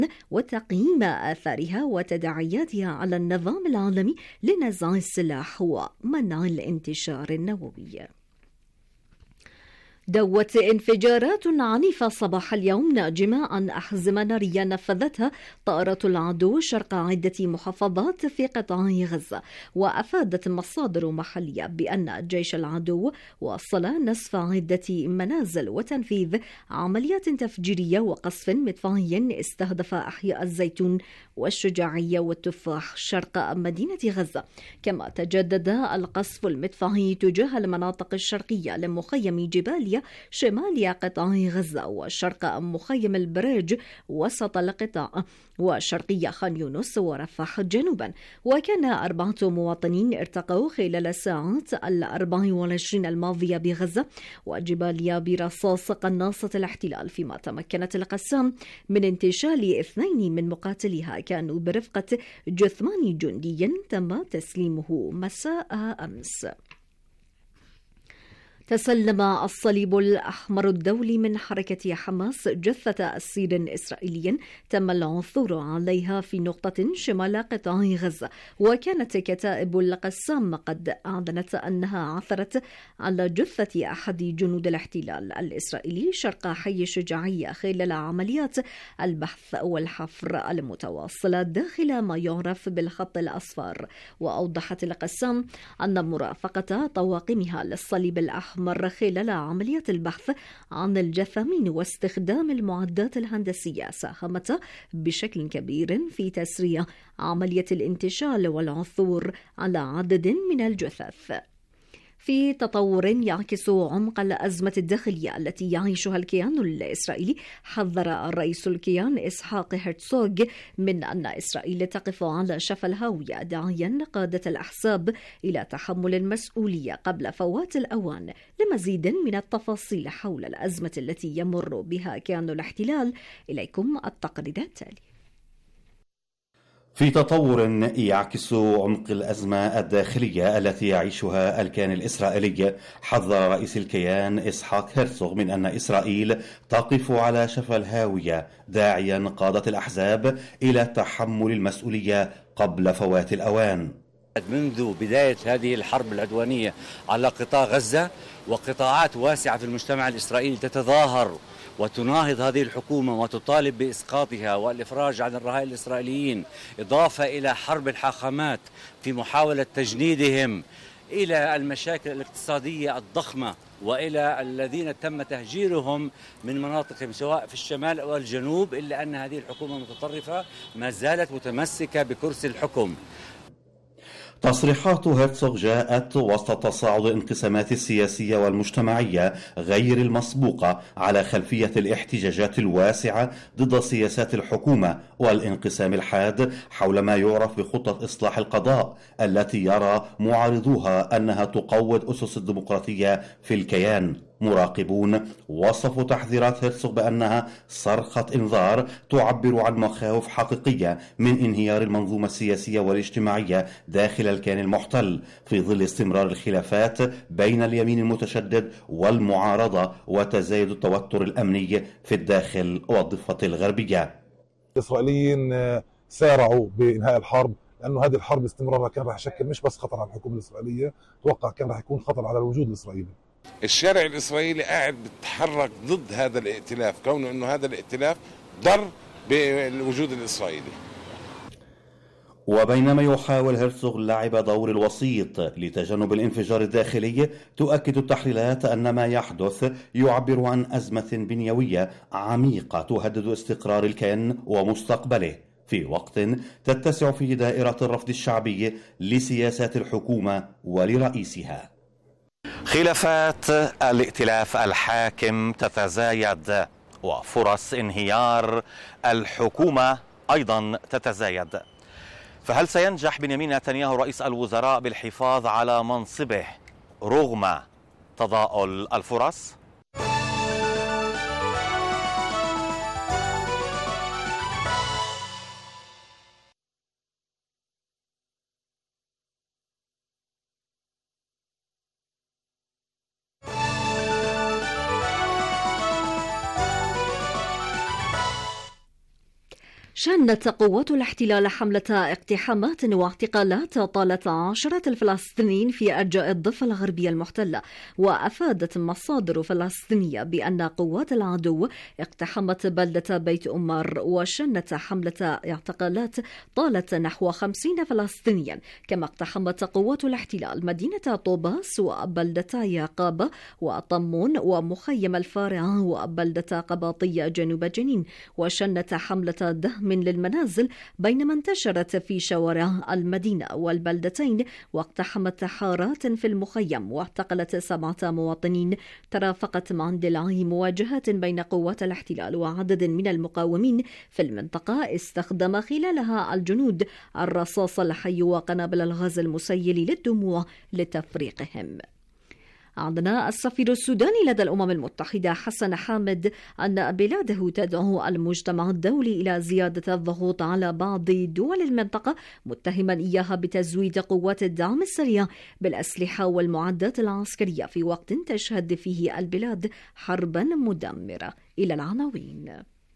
وتقييم آثارها وتداعياتها على النظام العالمي لنزع السلاح ومنع الانتشار النووي. دوت انفجارات عنيفة صباح اليوم ناجمة عن أحزمة نارية نفذتها طائرة العدو شرق عدة محافظات في قطاع غزة. وأفادت مصادر محلية بأن جيش العدو واصل نسف عدة منازل وتنفيذ عمليات تفجيرية وقصف مدفعي استهدف أحياء الزيتون والشجاعية والتفاح شرق مدينة غزة. كما تجدد القصف المدفعي تجاه المناطق الشرقية لمخيم جباليا شمال قطاع غزة وشرق مخيم البريج وسط القطاع وشرقي خان يونس ورفح جنوبا. وكان 4 مواطنين ارتقوا خلال الساعات 24 الماضية بغزة وجباليا برصاص قناصة الاحتلال، فيما تمكنت القسام من انتشال 2 من مقاتليها كانوا برفقة جثمان جندي تم تسليمه مساء أمس. تسلم الصليب الأحمر الدولي من حركة حماس جثة أسير إسرائيلي تم العثور عليها في نقطة شمال قطاع غزة. وكانت كتائب القسام قد أعلنت أنها عثرت على جثة أحد جنود الاحتلال الإسرائيلي شرق حي الشجاعية خلال عمليات البحث والحفر المتواصلة داخل ما يعرف بالخط الأصفر. وأوضحت القسام أن مرافقة طواقمها للصليب الأحمر خلال عملية البحث عن الجثامين واستخدام المعدات الهندسية ساهمت بشكل كبير في تسريع عملية الانتشال والعثور على عدد من الجثث. في تطور يعكس عمق الأزمة الداخلية التي يعيشها الكيان الإسرائيلي، حذر الرئيس الكيان إسحاق هرتسوغ من أن إسرائيل تقف على شفا الهاوية، داعيا قادة الأحزاب إلى تحمل المسؤولية قبل فوات الأوان. لمزيد من التفاصيل حول الأزمة التي يمر بها كيان الاحتلال إليكم التقرير التالي. في تطور يعكس عمق الأزمة الداخلية التي يعيشها الكيان الإسرائيلي، حذر رئيس الكيان إسحاق هرتسوغ من أن إسرائيل تقف على شفا الهاوية، داعيا قادة الأحزاب إلى تحمل المسؤولية قبل فوات الأوان. منذ بداية هذه الحرب العدوانية على قطاع غزة وقطاعات واسعة في المجتمع الإسرائيلي تتظاهر وتناهض هذه الحكومة وتطالب بإسقاطها والإفراج عن الرهائن الإسرائيليين، إضافة إلى حرب الحاخامات في محاولة تجنيدهم، إلى المشاكل الاقتصادية الضخمة، وإلى الذين تم تهجيرهم من مناطقهم سواء في الشمال أو الجنوب، إلا أن هذه الحكومة المتطرفة ما زالت متمسكة بكرسي الحكم. تصريحات هرتسوغ جاءت وسط تصاعد الانقسامات السياسية والمجتمعية غير المسبوقة على خلفية الاحتجاجات الواسعة ضد سياسات الحكومة والانقسام الحاد حول ما يعرف بخطة إصلاح القضاء التي يرى معارضوها أنها تقوض أسس الديمقراطية في الكيان. مراقبون وصفوا تحذيرات هرتسوغ بأنها صرخة إنذار تعبر عن مخاوف حقيقية من انهيار المنظومة السياسية والاجتماعية داخل الكيان المحتل في ظل استمرار الخلافات بين اليمين المتشدد والمعارضة وتزايد التوتر الأمني في الداخل والضفة الغربية. الإسرائيليين سارعوا بإنهاء الحرب، لأنه هذه الحرب استمرارها كان راح يشكل مش بس خطر على الحكومة الإسرائيلية، توقع كان راح يكون خطر على الوجود الإسرائيلي. الشارع الإسرائيلي قاعد بيتحرك ضد هذا الائتلاف، كونه أنه هذا الائتلاف ضر بالوجود الإسرائيلي. وبينما يحاول هرتسوغ لعب دور الوسيط لتجنب الانفجار الداخلي، تؤكد التحليلات أن ما يحدث يعبر عن أزمة بنيوية عميقة تهدد استقرار الكيان ومستقبله، في وقت تتسع فيه دائرة الرفض الشعبي لسياسات الحكومة ولرئيسها. خلافات الائتلاف الحاكم تتزايد وفرص انهيار الحكومة أيضا تتزايد، فهل سينجح بنيامين نتنياهو رئيس الوزراء بالحفاظ على منصبه رغم تضاؤل الفرص؟ شنت قوات الاحتلال حملة اقتحامات واعتقالات طالت 10 الفلسطينيين في أرجاء الضفة الغربية المحتلة. وأفادت مصادر فلسطينية بأن قوات العدو اقتحمت بلدة بيت أمار وشنت حملة اعتقالات طالت نحو 50 فلسطينيا. كما اقتحمت قوات الاحتلال مدينة طوباس وبلدتا قابة وطمون ومخيم الفارعة وبلدة قباطية جنوب جنين، وشنت حملة دهم للمنازل بينما انتشرت في شوارع المدينة والبلدتين، واقتحمت حارات في المخيم واعتقلت 7 مواطنين. ترافقت مع اندلاع مواجهات بين قوات الاحتلال وعدد من المقاومين في المنطقة استخدم خلالها الجنود الرصاص الحي وقنابل الغاز المسيل للدموع لتفريقهم. أعلن السفير السوداني لدى الأمم المتحدة حسن حامد أن بلاده تدعو المجتمع الدولي إلى زيادة الضغوط على بعض دول المنطقة، متهما إياها بتزويد قوات الدعم السريع بالأسلحة والمعدات العسكرية في وقت تشهد فيه البلاد حربا مدمرة. إلى العناوين.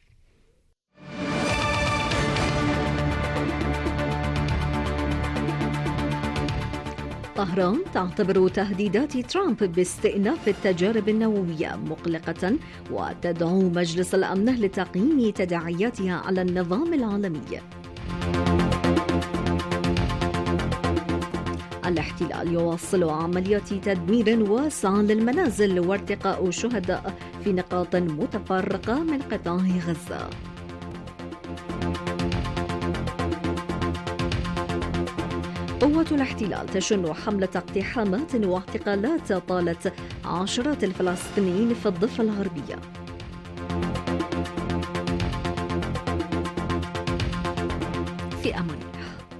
طهران تعتبر تهديدات ترامب باستئناف التجارب النووية مقلقة وتدعو مجلس الأمن لتقييم تداعياتها على النظام العالمي. الاحتلال يواصل عمليات تدمير واسعة للمنازل وارتقاء شهداء في نقاط متفرقة من قطاع غزة. قوة الاحتلال تشن حملة اقتحامات واعتقالات طالت 10 الفلسطينيين في الضفة الغربية. في أمان الله.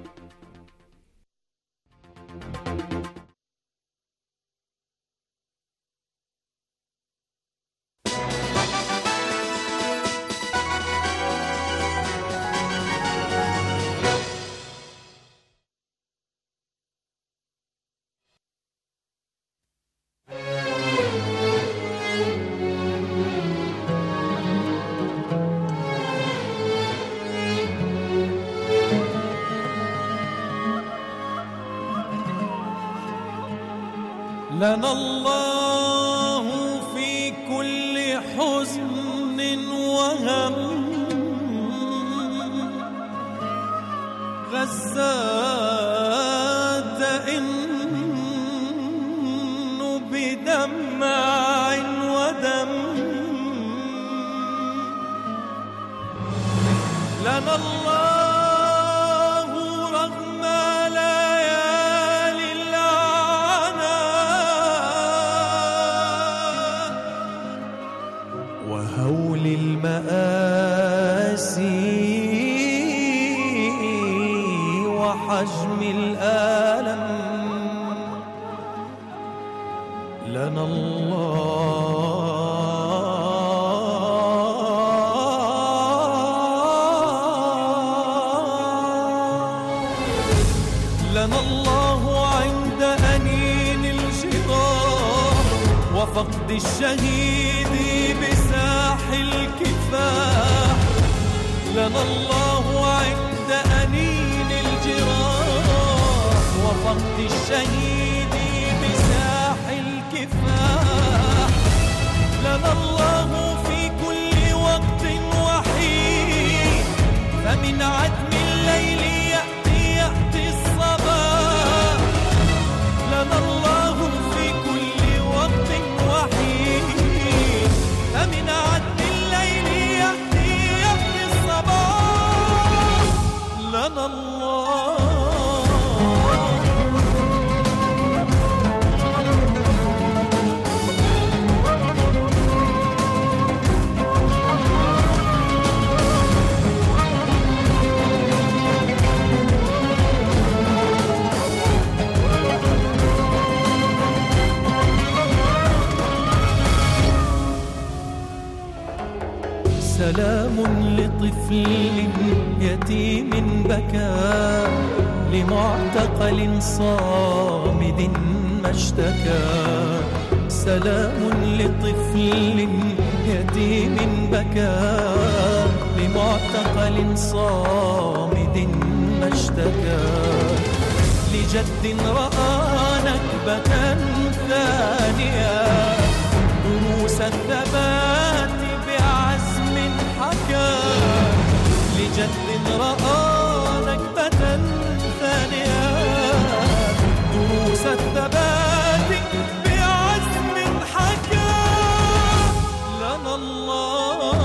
لنا الله في كل حزن وهم، غزات إن بدمع ودم. لنا الله وحجم الألم. لنا الله عند أنين الجراح وفقد الشهيد بساح الكفاح. لنا الله عند أنين الجراح وفقد الشهيد بساح الكفاح. لنا الله في كل وقت وحين، فمن عتم الليل يأتي الصباح. لنا الله في كل وقت وحين، فمن عتم الليل يأتي الصباح. لنا الله سلام لطفل يتيم بكى، لمعتقل صامد ما اشتكى. سلام لطفل يتيم بكى لمعتقل صامد ما اشتكى لجد رأى نكبة ثانية دروس الثبات بعزم حكى لجد رأى نكبة ثانية دروس الثبات بعزم حكى لنا الله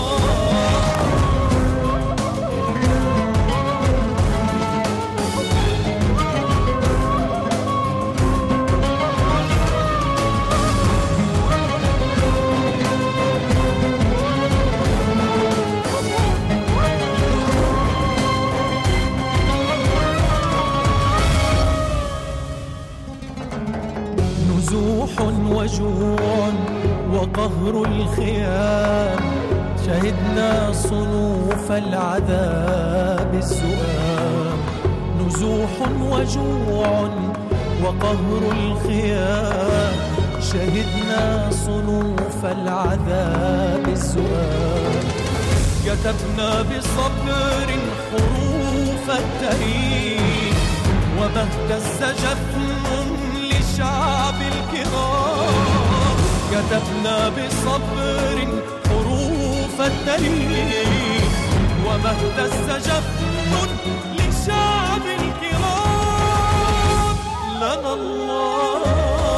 وجوع وقهر الخيام شهدنا صنوف العذاب الزؤام نزوح وجوع وقهر الخيام شهدنا صنوف العذاب الزؤام كتبنا بصبر حروف التاريخ وما اهتز جفن لشعب الكرام كتبنا بصبر حروف التاريخ وما اهتز جفن لشعب الكرام لنا الله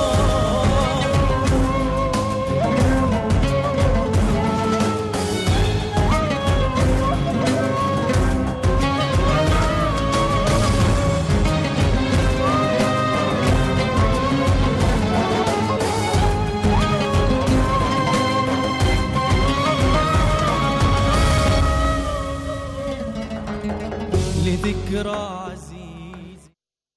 ذكرى عزيز.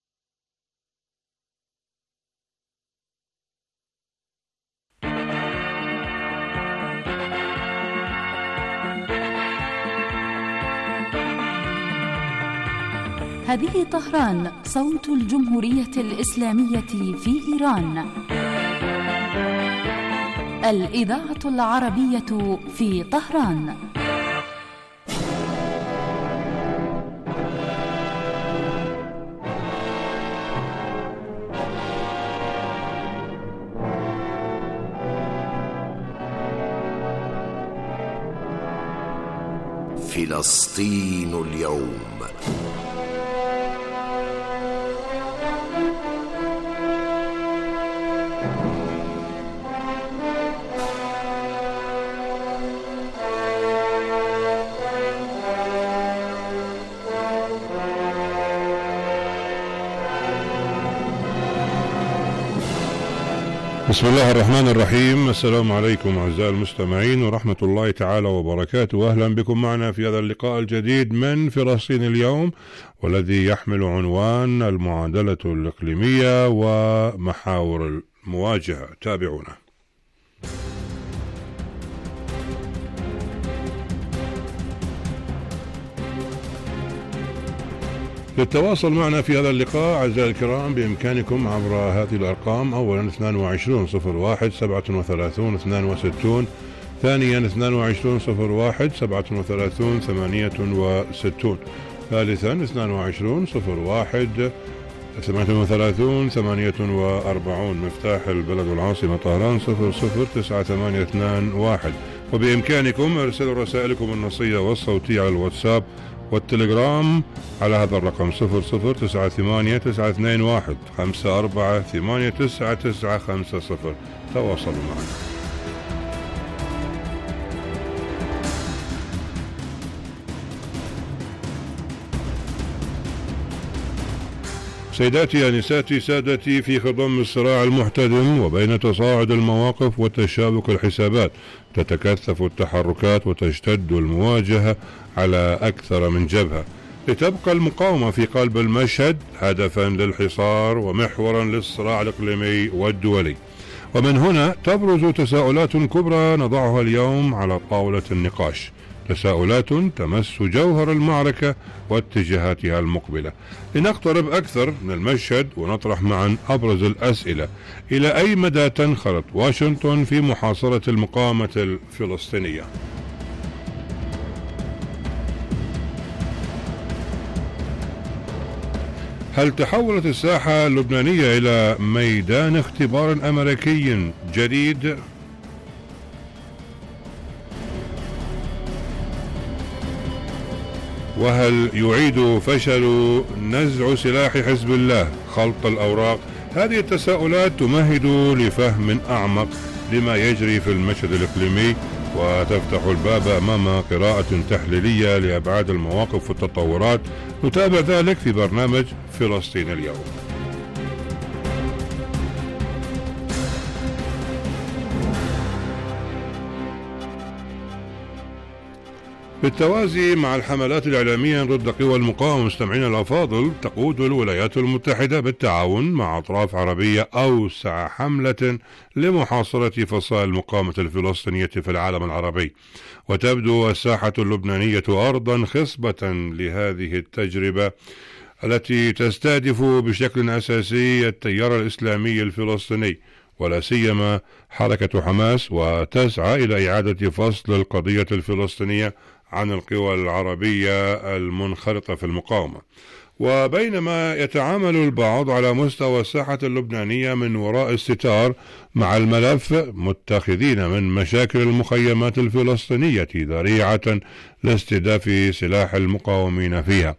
هذه طهران صوت الجمهورية الإسلامية في إيران. الإذاعة العربية في طهران. فلسطين اليوم. بسم الله الرحمن الرحيم. السلام عليكم أعزائي المستمعين ورحمة الله تعالى وبركاته. أهلا بكم معنا في هذا اللقاء الجديد من فلسطين اليوم، والذي يحمل عنوان المعادلة الإقليمية ومحاور المواجهة. تابعونا. للتواصل معنا في هذا اللقاء أعزائي الكرام بإمكانكم عبر هذه الأرقام: أولا 22-01-37-62، ثانيا 22-01-37-68، ثالثا 22-01-38-48. مفتاح البلد والعاصمة طهران 009821. وبإمكانكم إرسال رسائلكم النصية والصوتية على الواتساب والتليجرام على هذا الرقم 009829548950. تواصلوا معنا. سيداتي أنساتي سادتي، في خضم الصراع المحتدم وبين تصاعد المواقف وتشابك الحسابات تتكثف التحركات وتشتد المواجهة على أكثر من جبهة لتبقى المقاومة في قلب المشهد هدفا للحصار ومحورا للصراع الإقليمي والدولي. ومن هنا تبرز تساؤلات كبرى نضعها اليوم على طاولة النقاش تساؤلات تمس جوهر المعركة واتجاهاتها المقبلة. لنقترب أكثر من المشهد ونطرح معا أبرز الأسئلة: إلى أي مدى تنخرط واشنطن في محاصرة المقاومة الفلسطينية؟ هل تحولت الساحة اللبنانية إلى ميدان اختبار أمريكي جديد؟ وهل يعيد فشل نزع سلاح حزب الله خلط الأوراق؟ هذه التساؤلات تمهد لفهم أعمق لما يجري في المشهد الإقليمي، وتفتح الباب أمام قراءة تحليلية لأبعاد المواقف والتطورات. نتابع ذلك في برنامج فلسطين اليوم. بالتوازي مع الحملات الإعلامية ضد قوى المقاومة، مستمعينا الأفاضل، تقود الولايات المتحدة بالتعاون مع أطراف عربية أوسع حملة لمحاصرة فصائل المقاومة الفلسطينية في العالم العربي، وتبدو الساحة اللبنانية أرضا خصبة لهذه التجربة التي تستهدف بشكل أساسي التيار الإسلامي الفلسطيني ولا سيما حركة حماس، وتسعى إلى إعادة فصل القضية الفلسطينية عن القوى العربية المنخرطة في المقاومة. وبينما يتعامل البعض على مستوى الساحة اللبنانية من وراء الستار مع الملف، متخذين من مشاكل المخيمات الفلسطينية ذريعة لاستهداف سلاح المقاومين فيها،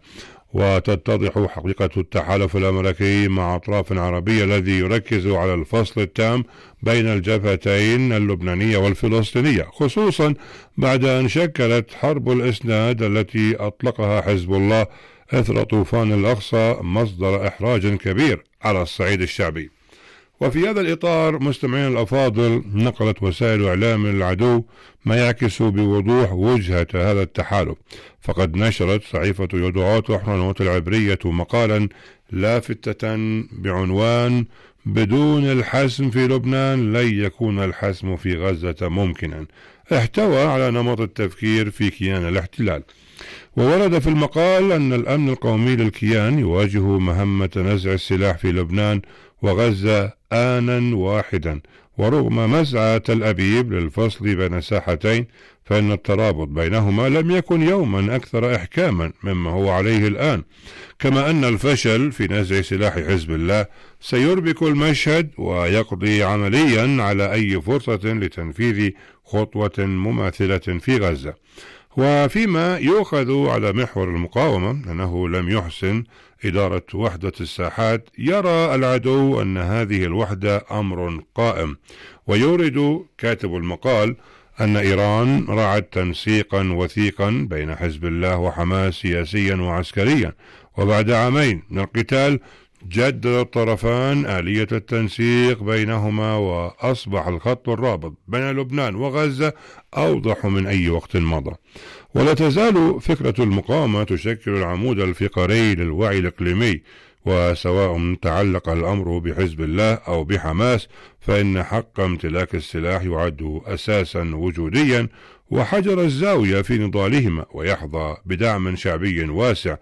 وتتضح حقيقة التحالف الأمريكي مع أطراف عربية الذي يركز على الفصل التام بين الجبهتين اللبنانية والفلسطينية، خصوصا بعد أن شكلت حرب الإسناد التي أطلقها حزب الله إثر طوفان الأقصى مصدر إحراج كبير على الصعيد الشعبي. وفي هذا الإطار مستمعين الأفاضل، نقلت وسائل إعلام العدو ما يعكس بوضوح وجهة هذا التحالف، فقد نشرت صحيفة يدعوت أحرنوت العبرية مقالا لافتة بعنوان: بدون الحسم في لبنان لن يكون الحسم في غزة ممكنا، احتوى على نمط التفكير في كيان الاحتلال. وورد في المقال أن الأمن القومي للكيان يواجه مهمة نزع السلاح في لبنان وغزة آنا واحدا، ورغم مسعى تل أبيب للفصل بين ساحتين، فإن الترابط بينهما لم يكن يوما أكثر إحكاما مما هو عليه الآن، كما أن الفشل في نزع سلاح حزب الله سيربك المشهد ويقضي عمليا على أي فرصة لتنفيذ خطوة مماثلة في غزة. وفيما يؤخذ على محور المقاومة أنه لم يحسن إدارة وحدة الساحات، يرى العدو أن هذه الوحدة أمر قائم، ويورد كاتب المقال أن إيران رعت تنسيقا وثيقا بين حزب الله وحماس سياسيا وعسكريا، وبعد عامين من القتال جدد الطرفان آلية التنسيق بينهما، وأصبح الخط الرابط بين لبنان وغزة أوضح من أي وقت مضى. ولا تزال فكرة المقاومة تشكل العمود الفقري للوعي الإقليمي، وسواء تعلق الأمر بحزب الله أو بحماس، فإن حق امتلاك السلاح يعد أساسا وجوديا وحجر الزاوية في نضالهما، ويحظى بدعم شعبي واسع.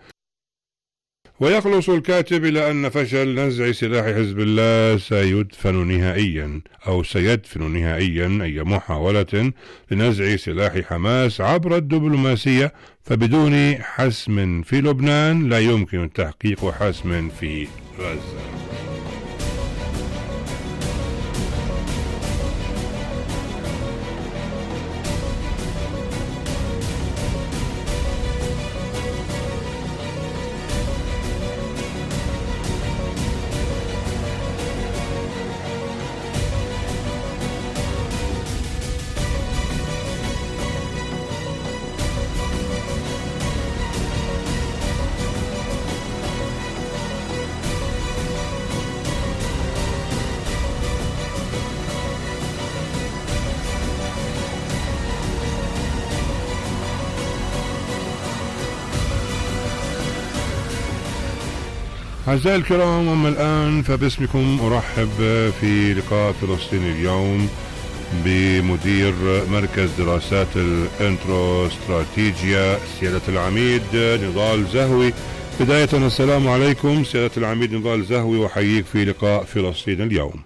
ويخلص الكاتب إلى أن فشل نزع سلاح حزب الله سيدفن نهائيا أي محاولة لنزع سلاح حماس عبر الدبلوماسية، فبدون حسم في لبنان لا يمكن تحقيق حسم في غزة. أعزائي الكرام، أما الآن فباسمكم أرحب في لقاء فلسطين اليوم بمدير مركز دراسات الانتروستراتيجيا سيادة العميد نضال زهوي. بداية السلام عليكم سيادة العميد نضال زهوي، وحييك في لقاء فلسطين اليوم.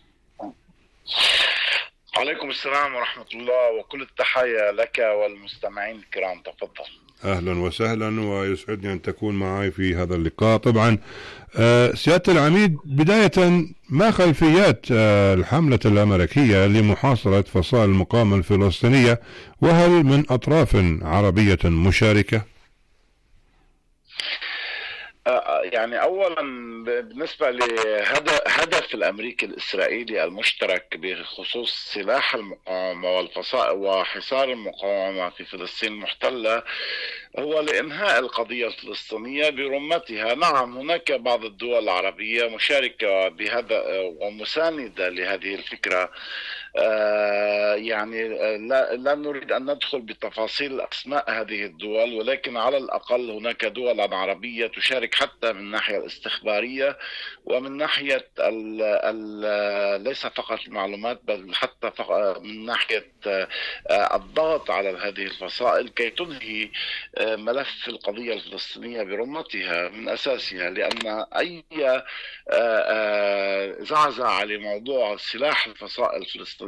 عليكم السلام ورحمة الله، وكل التحية لك والمستمعين الكرام. تفضل. أهلا وسهلا، ويسعدني أن تكون معي في هذا اللقاء. طبعا سيادة العميد، بداية ما خلفيات الحملة الأمريكية لمحاصرة فصائل المقاومة الفلسطينية، وهل من أطراف عربية مشاركة؟ يعني أولا بالنسبة لهدف الأمريكي الإسرائيلي المشترك بخصوص سلاح المقاومة والفصائل وحصار المقاومة في فلسطين المحتلة هو لإنهاء القضية الفلسطينية برمتها. نعم، هناك بعض الدول العربية مشاركة بهذا ومساندة لهذه الفكرة. يعني لا نريد أن ندخل بتفاصيل أسماء هذه الدول، ولكن على الأقل هناك دول عربية تشارك حتى من الناحية الاستخبارية ومن ناحية ليس فقط المعلومات، بل حتى من ناحية الضغط على هذه الفصائل كي تنهي ملف القضية الفلسطينية برمتها من أساسها. لأن أي زعزعة لموضوع سلاح الفصائل الفلسطينية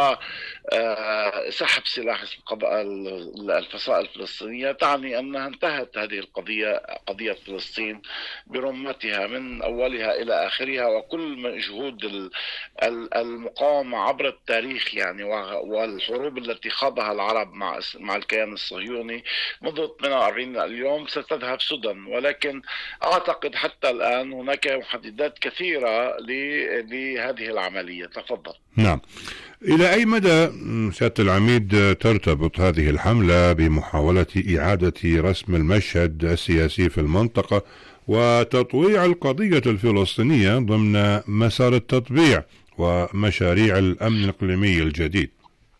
وسحب سلاح الفصائل الفلسطينية تعني أنها انتهت هذه القضية، قضية فلسطين برمتها من أولها إلى آخرها. وكل جهود المقاومة عبر التاريخ يعني والحروب التي خاضها العرب مع الكيان الصهيوني منذ 48 اليوم ستذهب سدى. ولكن أعتقد حتى الآن هناك محددات كثيرة لهذه العملية. تفضل. نعم، إلى أي مدى سيادة العميد ترتبط هذه الحملة بمحاولة إعادة رسم المشهد السياسي في المنطقة وتطويع القضية الفلسطينية ضمن مسار التطبيع ومشاريع الأمن الإقليمي الجديد؟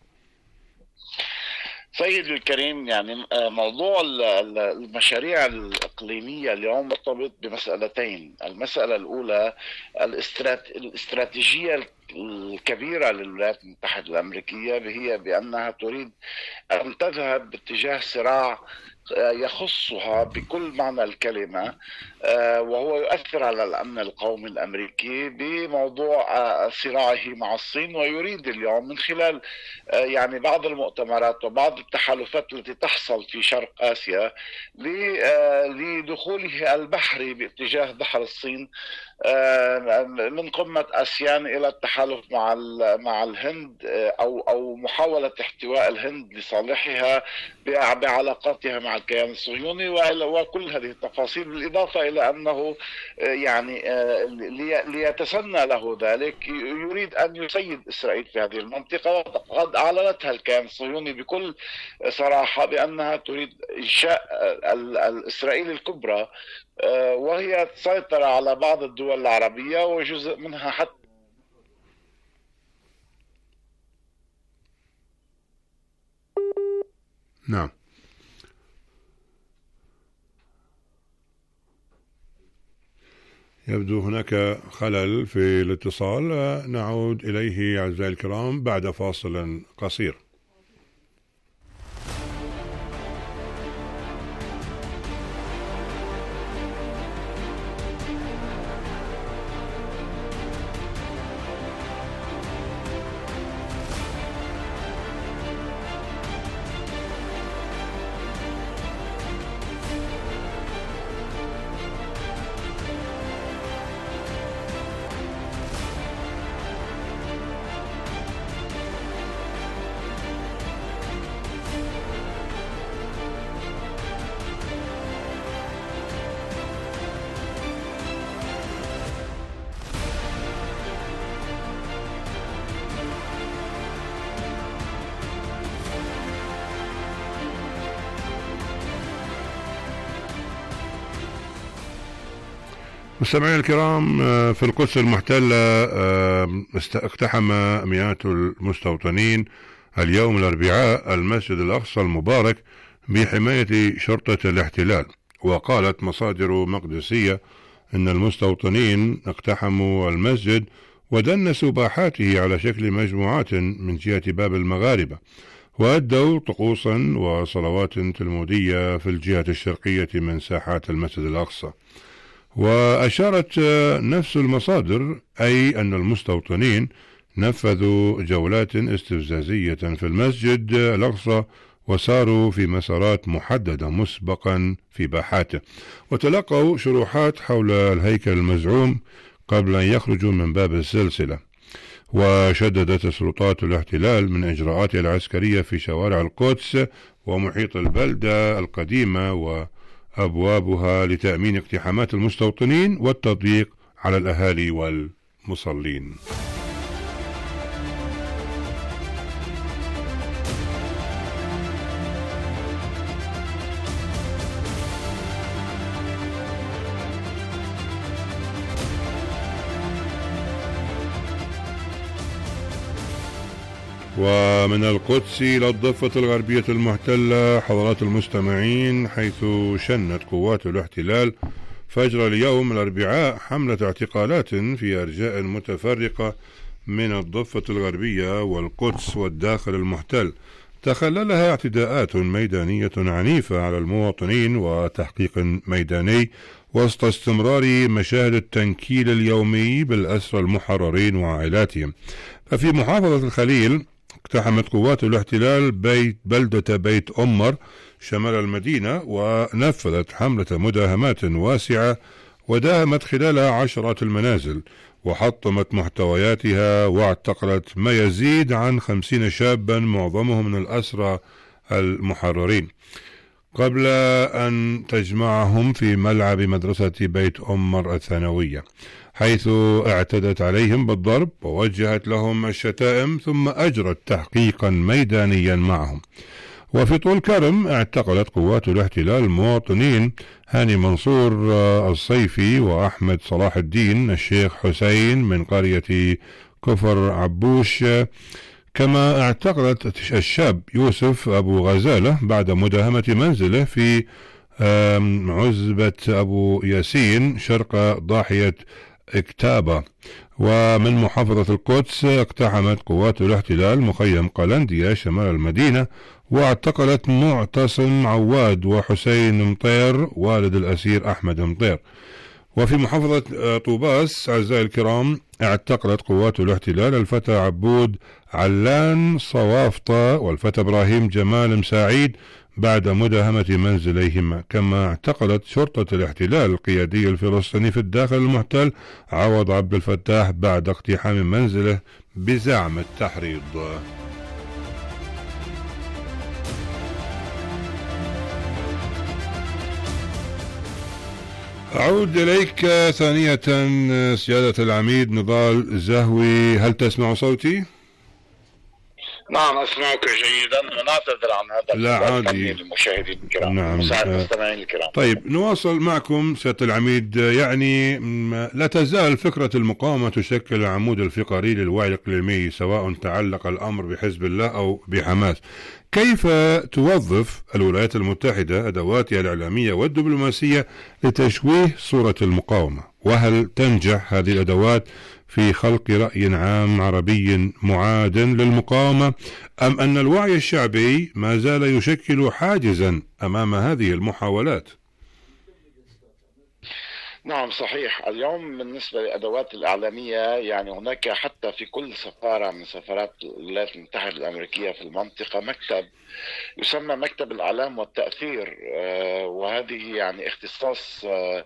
سيدي الكريم، يعني موضوع المشاريع الإقليمية اليوم مرتبط بمسألتين. المسألة الأولى الاستراتيجية الكبيرة للولايات المتحدة الأمريكية، هي بأنها تريد أن تذهب باتجاه صراع يخصها بكل معنى الكلمة، وهو يؤثر على الأمن القومي الأمريكي بموضوع صراعه مع الصين. ويريد اليوم من خلال يعني بعض المؤتمرات وبعض التحالفات التي تحصل في شرق آسيا لدخوله البحري باتجاه بحر الصين من قمة آسيان إلى التحالف مع الهند أو محاولة احتواء الهند لصالحها بعلاقاتها مع الكيان الصهيوني وكل هذه التفاصيل. بالإضافة إلى أنه يعني ليتسنى له ذلك يريد أن يسيد إسرائيل في هذه المنطقة. وقد أعلنتها الكيان الصهيوني بكل صراحة بأنها تريد إنشاء الإسرائيل الكبرى، وهي تسيطر على بعض الدول العربية وجزء منها حتى. نعم، يبدو هناك خلل في الاتصال، نعود إليه أعزائي الكرام بعد فاصل قصير. مستمعينا الكرام، في القدس المحتلة اقتحم مئات المستوطنين اليوم الأربعاء المسجد الأقصى المبارك بحماية شرطة الاحتلال. وقالت مصادر مقدسية أن المستوطنين اقتحموا المسجد ودنسوا باحاته على شكل مجموعات من جهة باب المغاربة، وأدوا طقوسا وصلوات تلمودية في الجهة الشرقية من ساحات المسجد الأقصى. وأشارت نفس المصادر أي أن المستوطنين نفذوا جولات استفزازية في المسجد الأقصى وساروا في مسارات محددة مسبقا في باحاته، وتلقوا شروحات حول الهيكل المزعوم قبل أن يخرجوا من باب السلسلة. وشددت سلطات الاحتلال من إجراءاتها العسكرية في شوارع القدس ومحيط البلدة القديمة وأبوابها لتأمين اقتحامات المستوطنين والتضييق على الأهالي والمصلين. ومن القدس إلى الضفة الغربية المحتلة حضرات المستمعين، حيث شنت قوات الاحتلال فجر اليوم الأربعاء حملة اعتقالات في أرجاء متفرقة من الضفة الغربية والقدس والداخل المحتل، تخللها اعتداءات ميدانية عنيفة على المواطنين وتحقيق ميداني وسط استمرار مشاهد التنكيل اليومي بالأسرى المحررين وعائلاتهم. ففي محافظة الخليل اقتحمت قوات الاحتلال بلدة بيت أمر شمال المدينة، ونفذت حملة مداهمات واسعة وداهمت خلالها عشرات المنازل، وحطمت محتوياتها واعتقلت ما يزيد عن 50 شابا معظمهم من الأسرى المحررين، قبل أن تجمعهم في ملعب مدرسة بيت أمر الثانوية، حيث اعتدت عليهم بالضرب ووجهت لهم الشتائم، ثم أجرت تحقيقا ميدانيا معهم. وفي طول كرم اعتقلت قوات الاحتلال المواطنين هاني منصور الصيفي وأحمد صلاح الدين الشيخ حسين من قرية كفر عبوش، كما اعتقلت الشاب يوسف أبو غزالة بعد مداهمة منزله في عزبة أبو ياسين شرق ضاحية اكتابة. ومن محافظة القدس اقتحمت قوات الاحتلال مخيم قلندية شمال المدينة، واعتقلت معتصم عواد وحسين مطير والد الأسير أحمد مطير. وفي محافظة طوباس أعزائي الكرام اعتقلت قوات الاحتلال الفتى عبود علان صوافطة والفتى إبراهيم جمال مساعيد بعد مداهمة منزليهما، كما اعتقلت شرطة الاحتلال القيادي الفلسطيني في الداخل المحتل عوض عبد الفتاح بعد اقتحام منزله بزعم التحريض. أعود إليك ثانية سيادة العميد نضال زهوي، هل تسمع صوتي؟ نعم أسمعك جيدا، ونعتذر عن هذا لا عادي للمشاهدين الكرام. نعم المستمعين الكرام. طيب نواصل معكم سيادة العميد. يعني لا تزال فكرة المقاومة تشكل العمود الفقري للوعي الإقليمي، سواء تعلق الأمر بحزب الله أو بحماس. كيف توظف الولايات المتحدة أدواتها الإعلامية والدبلوماسية لتشويه صورة المقاومة؟ وهل تنجح هذه الأدوات في خلق رأي عام عربي معاد للمقاومة، أم أن الوعي الشعبي ما زال يشكل حاجزا أمام هذه المحاولات؟ نعم صحيح. اليوم بالنسبة للأدوات الإعلامية يعني هناك حتى في كل سفارة من سفارات الولايات المتحدة الأمريكية في المنطقة مكتب يسمى مكتب الإعلام والتأثير، وهذه يعني اختصاص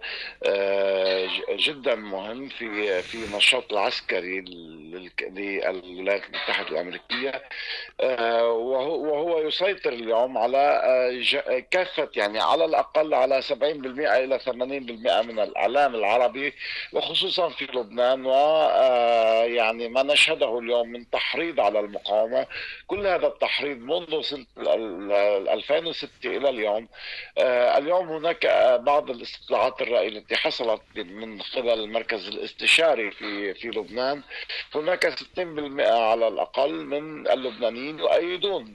جدا مهم في النشاط العسكري للولايات المتحدة الأمريكية، وهو يسيطر اليوم على كافة يعني على الأقل على 70% إلى 80% من الإعلام العربي، وخصوصا في لبنان. ويعني ما نشهده اليوم من تحريض على المقاومة، كل هذا التحريض منذ سنة 2006 إلى اليوم. اليوم هناك بعض الاستطلاعات الرأي التي حصلت من قبل المركز الاستشاري في لبنان، هناك 60% على الأقل من اللبنانيين يؤيدون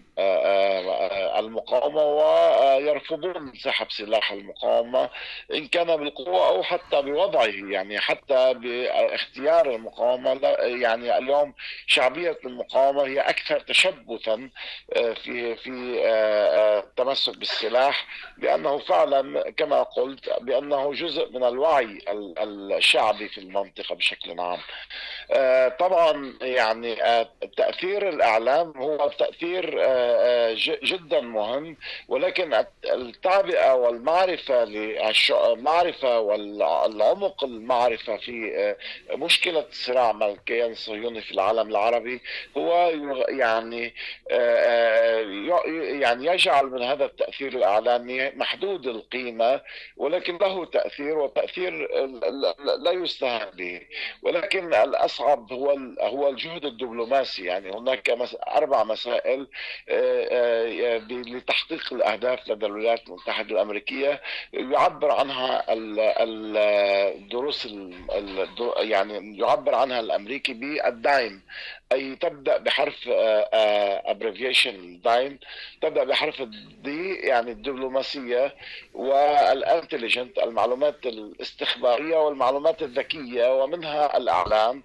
المقاومة ويرفضون سحب سلاح المقاومة إن كان بالقوة أو حتى حتى بوضعه، يعني حتى باختيار المقاومة. يعني اليوم شعبية المقاومة هي أكثر تشبثا في التمسك بالسلاح، لأنه فعلا كما قلت بأنه جزء من الوعي الشعبي في المنطقة بشكل عام. طبعا يعني تأثير الإعلام هو تأثير جدا مهم، ولكن التعبئة والمعرفة والعمق المعرفة في مشكلة الصراع مع الكيان الصهيوني في العالم العربي هو يعني يجعل من هذا التأثير الإعلامي محدود القيمة، ولكن له تأثير، وتأثير لا يستهان به. ولكن الأصعب هو الجهد الدبلوماسي. يعني هناك 4 مسائل لتحقيق الأهداف لدى الولايات المتحدة الأمريكية يعبر عنها يعني يعبر عنها الأمريكي بالدايم، أي تبدأ بحرف abbreviation دايم، تبدأ بحرف الدي يعني الدبلوماسية، والانتليجنت المعلومات الاستخبارية والمعلومات الذكية ومنها الإعلام،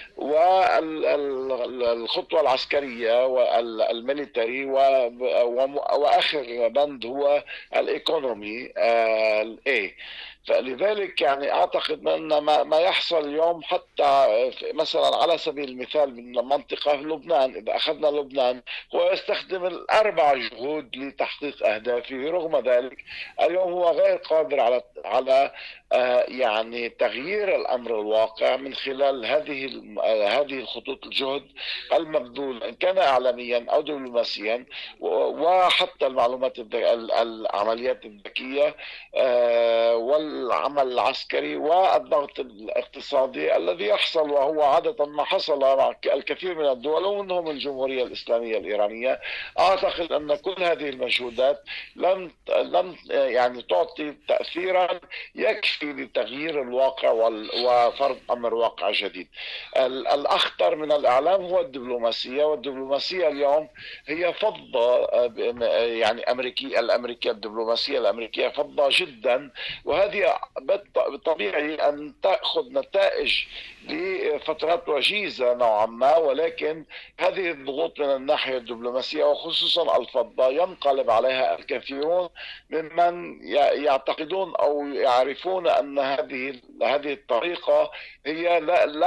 والخطوة العسكرية والميليتري، وآخر بند هو الإيكونومي الA. فلذلك يعني أعتقد أن ما يحصل اليوم حتى مثلا على سبيل المثال من منطقة لبنان، إذا أخذنا لبنان هو يستخدم 4 جهود لتحقيق أهدافه، رغم ذلك اليوم هو غير قادر على يعني تغيير الأمر الواقع من خلال هذه الخطوط الجهد المبذول إن كان إعلاميا أو دبلوماسيا، وحتى العمليات الذكية والعمل العسكري والضغط الاقتصادي الذي يحصل، وهو عادة ما حصل مع الكثير من الدول ومنهم الجمهورية الإسلامية الإيرانية. أعتقد أن كل هذه المجهودات لم يعني تعطي تأثيرا يكفي لتغيير الواقع وفرض أمر واقع جديد. الأخطر من الإعلام هو الدبلوماسية، والدبلوماسية اليوم هي فضة يعني الأمريكية، الدبلوماسية الأمريكية فضة جدا، وهذه طبيعي أن تأخذ نتائج لفترات وجيزة نوعا ما، ولكن هذه الضغوط من الناحية الدبلوماسية وخصوصا الفضة ينقلب عليها الكثيرون ممن يعتقدون أو يعرفون أن هذه الطريقة هي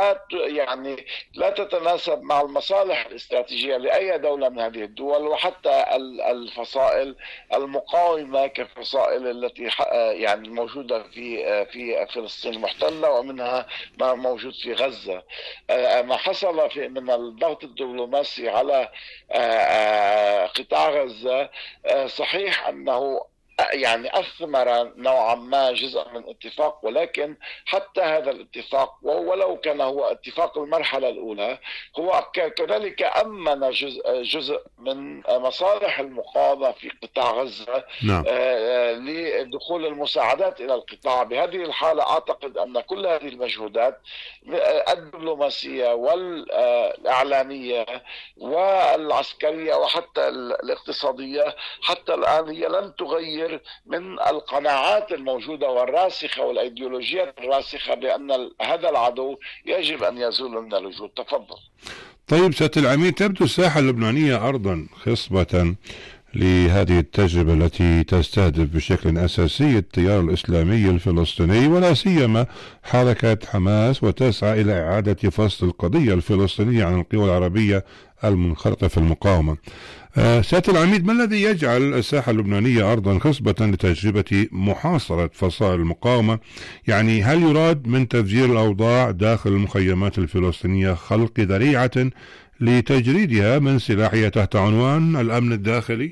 لا تتناسب مع المصالح الاستراتيجية لأي دولة من هذه الدول، وحتى الفصائل المقاومة كفصائل التي يعني موجودة في فلسطين المحتلة، ومنها ما موجود في غزة. ما حصل من الضغط الدبلوماسي على قطاع غزة صحيح أنه يعني أثمر نوعا ما جزء من اتفاق، ولكن حتى هذا الاتفاق ولو كان هو اتفاق المرحلة الأولى هو كذلك أمن جزء من مصالح المقاومة في قطاع غزة. نعم. لدخول المساعدات إلى القطاع. بهذه الحالة أعتقد أن كل هذه المجهودات الدبلوماسية والإعلامية والعسكرية وحتى الاقتصادية حتى الآن هي لن تغير من القناعات الموجودة والراسخة والأيديولوجيات الراسخة بأن هذا العدو يجب أن يزول من الوجود. تفضل. طيب سيادة العميد، تبدو الساحة اللبنانية أرضا خصبة لهذه التجربة التي تستهدف بشكل أساسي التيار الإسلامي الفلسطيني ولا سيما حركة حماس، وتسعى إلى إعادة فصل القضية الفلسطينية عن القوى العربية المنخرطة في المقاومة. سيادة العميد، ما الذي يجعل الساحة اللبنانية أرضا خصبة لتجربة محاصرة فصائل المقاومة؟ يعني هل يراد من تفجير الأوضاع داخل المخيمات الفلسطينية خلق ذريعة لتجريدها من سلاحها تحت عنوان الأمن الداخلي؟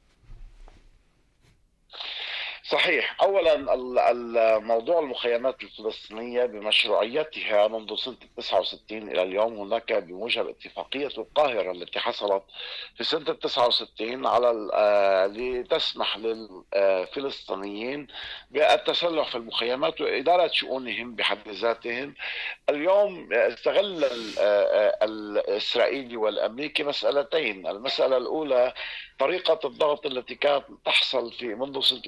صحيح. أولا الموضوع المخيمات الفلسطينية بمشروعيتها منذ سنة 69 إلى اليوم، هناك بموجب اتفاقية القاهرة التي حصلت في سنة 69 لتسمح للفلسطينيين بالتسلح في المخيمات وإدارة شؤونهم بحد ذاتهم. اليوم استغل الإسرائيلي والأمريكي مسألتين. المسألة الأولى طريقة الضغط التي كانت تحصل منذ سنة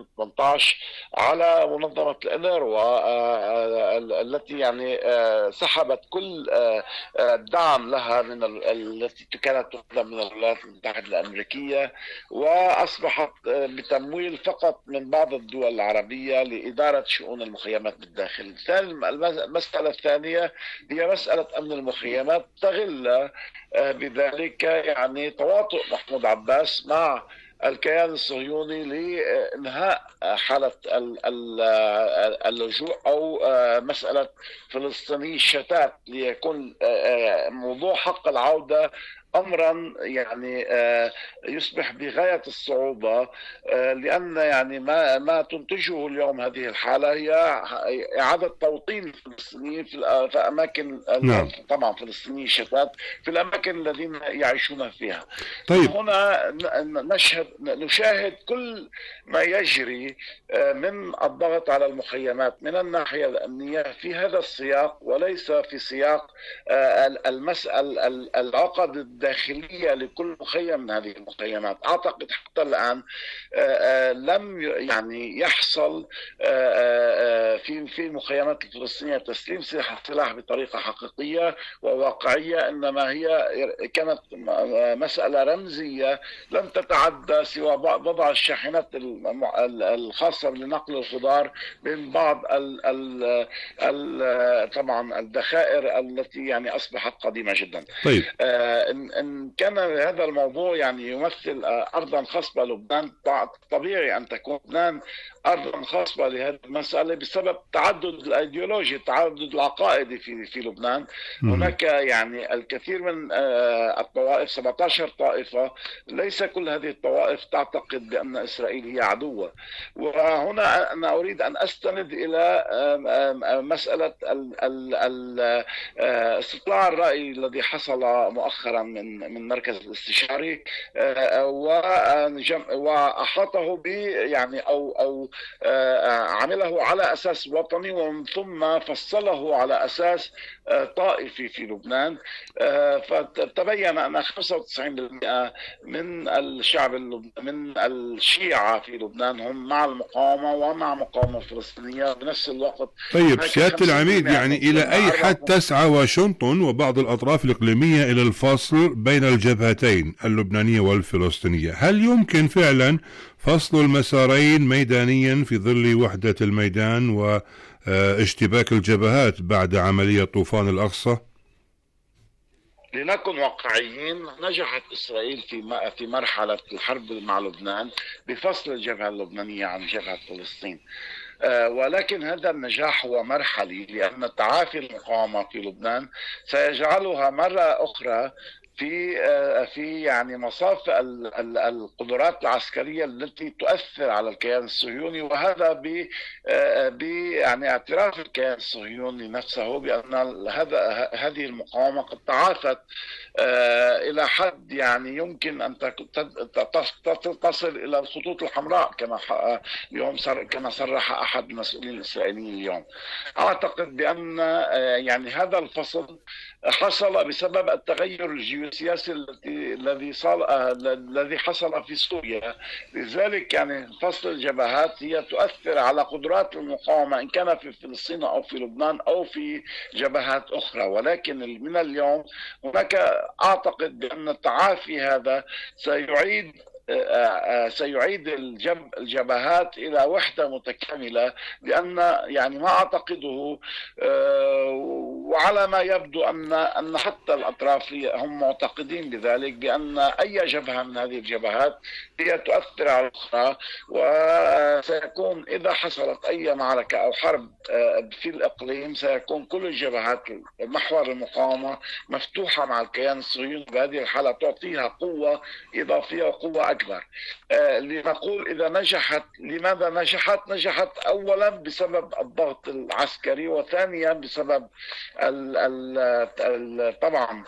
2018 على منظمة الأونروا التي يعني سحبت كل الدعم لها من التي كانت تقدم من الولايات المتحدة الأمريكية، وأصبحت بتمويل فقط من بعض الدول العربية لإدارة شؤون المخيمات بالداخل. المسألة الثانية هي مسألة أمن المخيمات، تغل بذلك يعني تواطؤ محمود عباس مع الكيان الصهيوني لإنهاء حالة اللجوء أو مسألة فلسطيني الشتات، ليكون موضوع حق العودة أمرا يعني يصبح بغاية الصعوبة، لأن يعني ما تنتجه اليوم هذه الحالة هي إعادة توطين الفلسطينيين في أماكن طبعا فلسطينيين شتات في الأماكن الذين يعيشون فيها. طيب. هنا نشاهد كل ما يجري من الضغط على المخيمات من الناحية الأمنية في هذا السياق، وليس في سياق المسألة العقد الداخلية لكل مخيم من هذه المخيمات. أعتقد حتى الآن لم يعني يحصل في المخيمات الفلسطينية تسليم سلاح بطريقة حقيقية وواقعية، إنما هي كانت مسألة رمزية لم تتعدى سوى وضع الشاحنات الخاصة لنقل الخضار من بعض طبعا الذخائر التي يعني أصبحت قديمة جدا. طيب. إن كان هذا الموضوع يعني يمثل أرضا خصبة لبنان، طبيعي أن تكون لبنان أرضا خصبة لهذه المسألة بسبب تعدد الأيديولوجي، التعدد العقائدي في لبنان. هناك يعني الكثير من الطوائف، 17 طائفة، ليس كل هذه الطوائف تعتقد بأن إسرائيل هي عدوة. وهنا أنا أريد أن أستند إلى مسألة استطلاع الرأي الذي حصل مؤخرا من مركز الاستشاري، وأحاطه ب يعني أو عمله على أساس وطني ومن ثم فصله على أساس طائفي في لبنان. فتبين أن 95% من الشعب من الشيعة في لبنان هم مع المقاومة ومع المقاومة الفلسطينية بنفس الوقت. طيب سيادة العميد، يعني إلى أي حد تسعى واشنطن وبعض الأطراف الإقليمية إلى الفصل بين الجبهتين اللبنانية والفلسطينية؟ هل يمكن فعلا فصل المسارين ميدانيا في ظل وحدة الميدان واشتباك الجبهات بعد عملية طوفان الأقصى؟ لنكن واقعيين، نجحت إسرائيل في مرحلة الحرب مع لبنان بفصل الجبهة اللبنانية عن جبهة فلسطين، ولكن هذا النجاح هو مرحلي، لأن تعافي المقاومة في لبنان سيجعلها مرة أخرى في يعني مصاف القدرات العسكرية التي تؤثر على الكيان الصهيوني، وهذا ب يعني اعتراف الكيان الصهيوني نفسه بأن هذه المقاومة قد تعافت إلى حد يعني يمكن أن تصل إلى الخطوط الحمراء كما صرح أحد المسؤولين الإسرائيليين اليوم. أعتقد بأن يعني هذا الفصل حصل بسبب التغير الجيوسياسي الذي حصل في سوريا. لذلك يعني فصل الجبهات هي تؤثر على قدرات المقاومة إن كان في فلسطين أو في لبنان أو في جبهات أخرى، ولكن من اليوم هناك أعتقد بأن التعافي هذا سيعيد الجبهات إلى وحدة متكاملة، لأن يعني ما أعتقده وعلى ما يبدو أن حتى الأطراف هم معتقدين بذلك، بأن أي جبهة من هذه الجبهات هي تؤثر على الأخرى، وسيكون إذا حصلت أي معركة أو حرب في الإقليم سيكون كل الجبهات محور المقاومة مفتوحة مع الكيان الصهيوني. بهذه الحالة تعطيها قوة إضافية وقوة أكبر. لنقول إذا نجحت، لماذا نجحت؟ نجحت أولا بسبب الضغط العسكري، وثانيا بسبب طبعا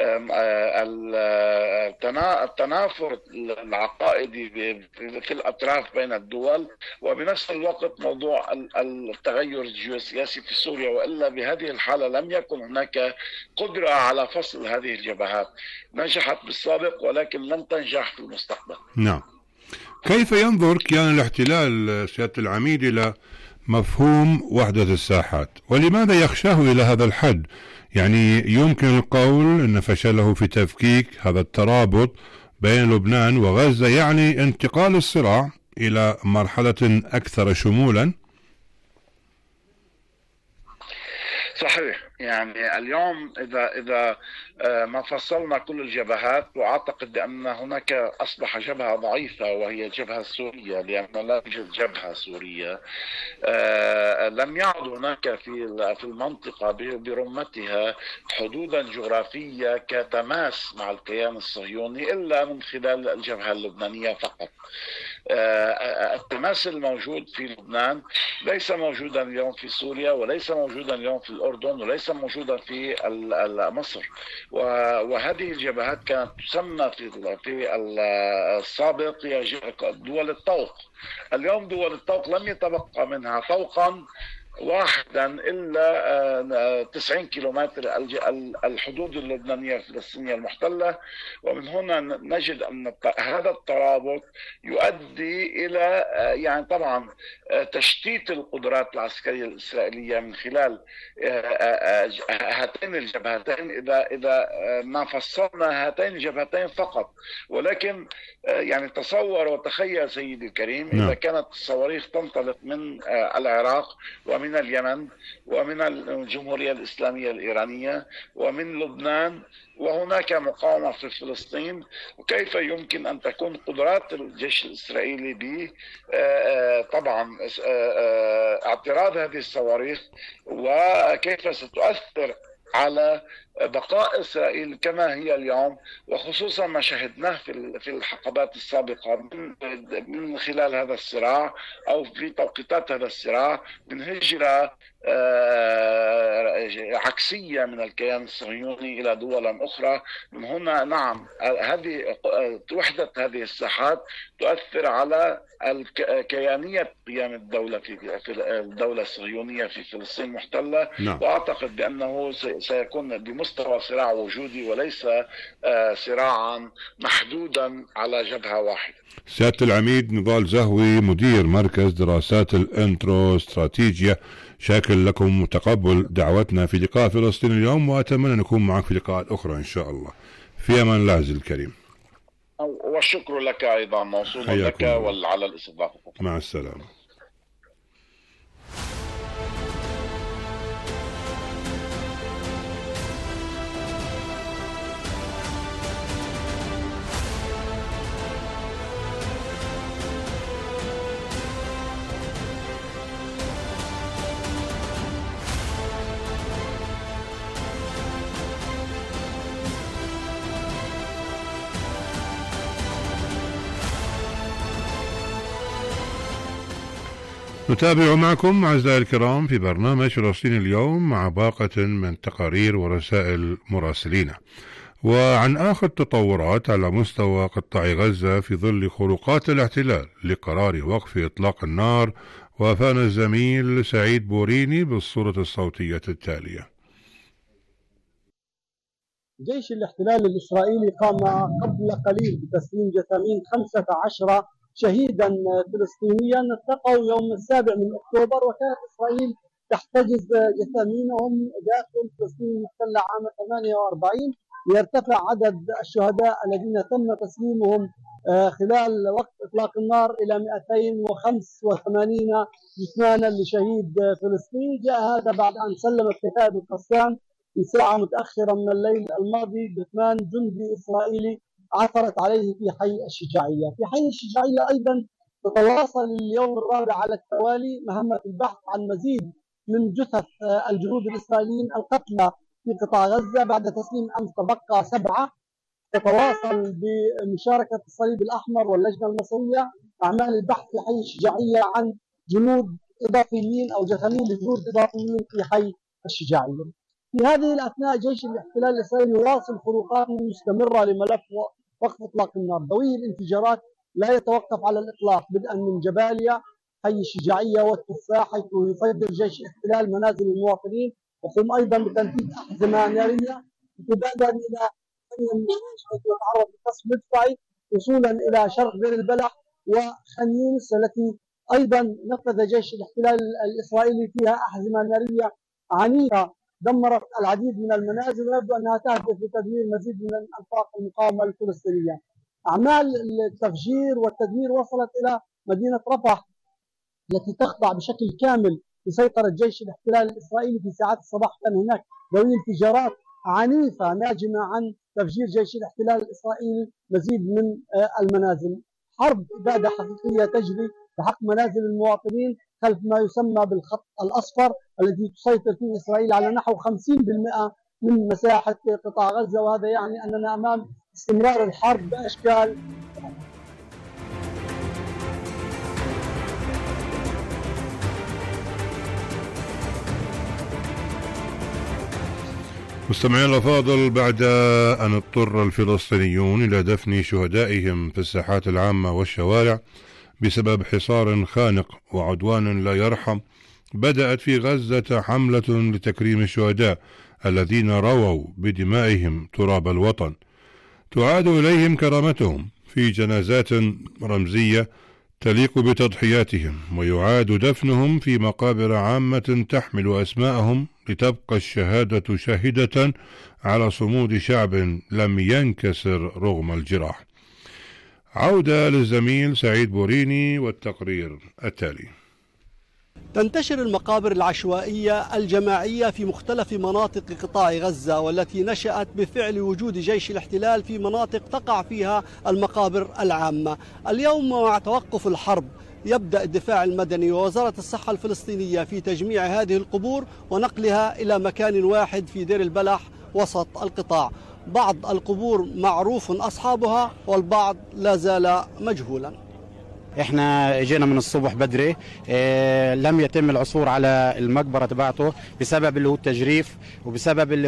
التنافر العقائدي في الأطراف بين الدول، وبنفس الوقت موضوع التغير الجيوسياسي في سوريا. وإلا بهذه الحالة لم يكن هناك قدرة على فصل هذه الجبهات. نجحت بالسابق ولكن لن تنجح في المستقبل. نعم. كيف ينظر كيان الاحتلال سيادة العميد إلى مفهوم وحدة الساحات، ولماذا يخشاه إلى هذا الحد؟ يعني يمكن القول أن فشله في تفكيك هذا الترابط بين لبنان وغزة يعني انتقال الصراع إلى مرحلة أكثر شمولا. صحيح، يعني اليوم إذا ما فصلنا كل الجبهات، وأعتقد بأن هناك أصبح جبهة ضعيفة وهي الجبهة السورية، لأن لا يوجد جبهة سورية. لم يعد هناك في المنطقة برمتها حدودا جغرافية كتماس مع الكيان الصهيوني إلا من خلال الجبهة اللبنانية فقط. التماس الموجود في لبنان ليس موجودا اليوم في سوريا، وليس موجودا اليوم في الأردن، وليس موجودا في مصر. وهذه الجبهات كانت تسمى في السابق هي دول الطوق. اليوم دول الطوق لم يتبقى منها طوقا واحدا إلا 90 كيلومتر الحدود اللبنانية الفلسطينية المحتلة. ومن هنا نجد أن هذا الترابط يؤدي إلى يعني طبعا تشتيت القدرات العسكرية الإسرائيلية من خلال هاتين الجبهتين إذا ما فصلنا هاتين الجبهتين فقط. ولكن يعني تصور وتخيل سيدي الكريم إذا كانت الصواريخ تنطلق من العراق ومن اليمن ومن الجمهورية الإسلامية الإيرانية ومن لبنان، وهناك مقاومة في فلسطين، وكيف يمكن أن تكون قدرات الجيش الإسرائيلي ب طبعا اعتراض هذه الصواريخ، وكيف ستؤثر على بقاء إسرائيل كما هي اليوم، وخصوصا ما شهدناه في الحقبات السابقة من خلال هذا الصراع أو في توقيتات هذا الصراع من هجرة عكسية من الكيان الصهيوني إلى دول أخرى. من هنا نعم هذه وحدة هذه الساحات تؤثر على كيانية قيام الدولة في الدولة الصهيونية في فلسطين المحتلة. وأعتقد بأنه سيكون بمستوى صراع وجودي وليس صراعا محدودا على جبهة واحدة. سيادة العميد نضال زهوي مدير مركز دراسات الانترو استراتيجيا، شاكر لكم وتقبل دعوتنا في لقاء فلسطين اليوم، وأتمنى أن نكون معك في لقاءات أخرى إن شاء الله. في أمان الله عز الكريم. والشكر لك أيضا موصول لك وعلى الاستضافة. مع السلامة. نتابع معكم أعزائي الكرام في برنامج فلسطين اليوم مع باقة من تقارير ورسائل مراسلينا، وعن آخر التطورات على مستوى قطاع غزة في ظل خروقات الاحتلال لقرار وقف إطلاق النار. وافانا الزميل سعيد بوريني بالصورة الصوتية التالية. جيش الاحتلال الإسرائيلي قام قبل قليل بتسليم جثامين 15 شهيدا فلسطينيا اتقوا يوم 7 أكتوبر، وكانت إسرائيل تحتجز جثامينهم داخل فلسطين المحتلة عام 48 ليرتفع عدد الشهداء الذين تم تسليمهم خلال وقت إطلاق النار إلى 285 جثمانا لشهيد فلسطيني. جاء هذا بعد أن سلمت كتائب القسام في ساعة متأخرة من الليل الماضي جثمان جندي إسرائيلي عثرت عليه في حي الشجاعية. في حي الشجاعية أيضا تتواصل اليوم الرابع على التوالي مهمة البحث عن مزيد من جثث الجنود الإسرائيليين القتلى في قطاع غزة. بعد تسليم أمس تبقى 7. تتواصل بمشاركة الصليب الأحمر واللجنة المصرية أعمال البحث في حي الشجاعية عن جنود إضافيين أو جثامين لجنود إضافيين في حي الشجاعية. في هذه الأثناء جيش الاحتلال الإسرائيلي يواصل خروقاته المستمرة لملف وقف إطلاق النار. دوي الانفجارات لا يتوقف على الإطلاق بدءا من جباليا حي الشجاعية والتفاح حيث يفجر جيش الاحتلال منازل المواطنين، يقوم أيضا بتنفيذ أحزمة نارية تبادر إلى حيث يتعرض لقصف مدفعي وصولا إلى شرق بئر البلح وخان يونس التي أيضا نفذ جيش الاحتلال الإسرائيلي فيها أحزمة نارية عنيفة دمرت العديد من المنازل، ويبدو أنها تهدف لتدمير مزيد من أنفاق المقاومة الفلسطينية. أعمال التفجير والتدمير وصلت إلى مدينة رفح التي تخضع بشكل كامل لسيطرة جيش الاحتلال الإسرائيلي. في ساعات الصباح كان هناك دوي انفجارات عنيفة ناجمة عن تفجير جيش الاحتلال الإسرائيلي مزيد من المنازل. حرب إبادة حقيقية تجري بحق منازل المواطنين خلف ما يسمى بالخط الأصفر الذي تسيطر فيه إسرائيل على نحو 50% من مساحة قطاع غزة، وهذا يعني أننا أمام استمرار الحرب بأشكال. مستمعين الأفاضل، بعد أن اضطر الفلسطينيون إلى دفن شهدائهم في الساحات العامة والشوارع بسبب حصار خانق وعدوان لا يرحم، بدأت في غزة حملة لتكريم الشهداء الذين رووا بدمائهم تراب الوطن. تعاد إليهم كرامتهم في جنازات رمزية تليق بتضحياتهم، ويعاد دفنهم في مقابر عامة تحمل أسماءهم لتبقى الشهادة شاهدة على صمود شعب لم ينكسر رغم الجراح. عودة للزميل سعيد بوريني والتقرير التالي. تنتشر المقابر العشوائية الجماعية في مختلف مناطق قطاع غزة، والتي نشأت بفعل وجود جيش الاحتلال في مناطق تقع فيها المقابر العامة. اليوم مع توقف الحرب يبدأ الدفاع المدني ووزارة الصحة الفلسطينية في تجميع هذه القبور ونقلها إلى مكان واحد في دير البلح وسط القطاع. بعض القبور معروف أصحابها والبعض لا زال مجهولا. احنا جينا من الصبح بدري، لم يتم العثور على المقبرة تبعته بسبب اللي هو التجريف، وبسبب اللي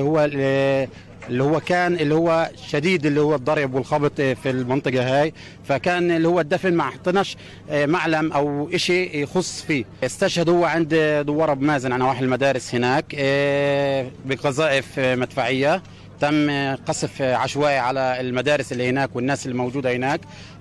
هو كان شديد اللي هو الضرب والخبط في المنطقة هاي، فكان اللي هو الدفن ما حطناش معلم او اشي يخص فيه. استشهد هو عند دوار ابو مازن على نواحي المدارس هناك بقذائف مدفعية. تم قصف عشوائي على المدارس اللي هناك والناس اللي موجودة هناك،